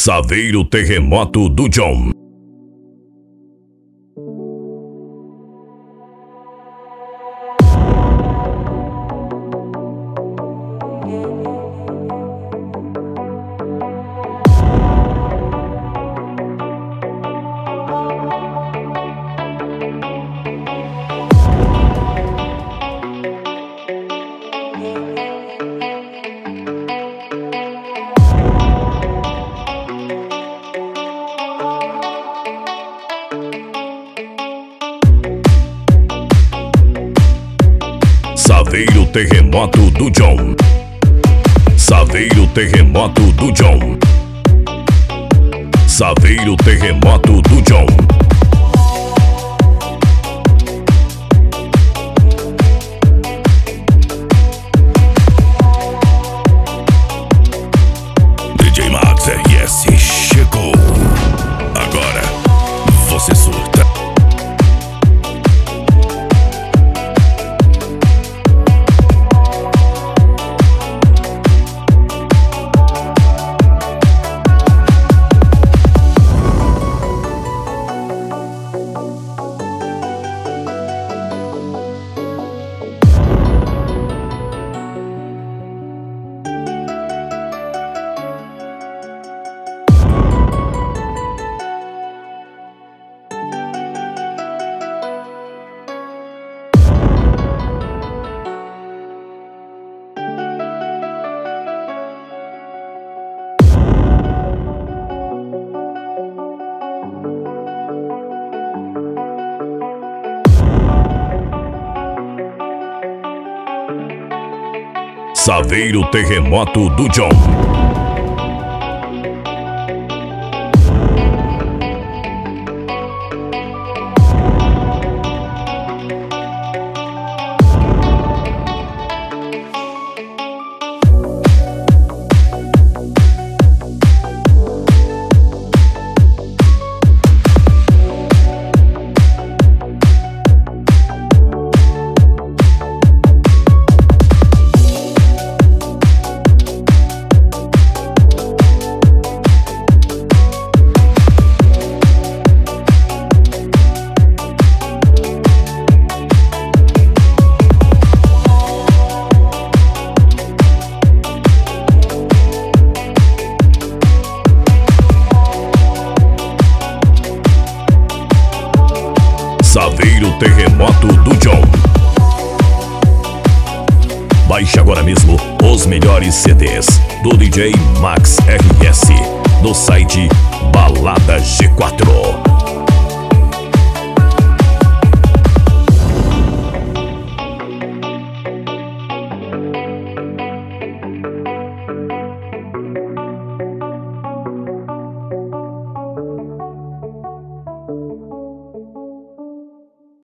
Saveiro Terremoto do John. Saveiro Terremoto do John. Saveiro Terremoto do John. Saveiro Terremoto do John. DJ Max RS chegou. Agora você surta. Saveiro Terremoto do John. Saveiro Terremoto do John. Baixe agora mesmo os melhores CDs do DJ Max RS no site Balada G4.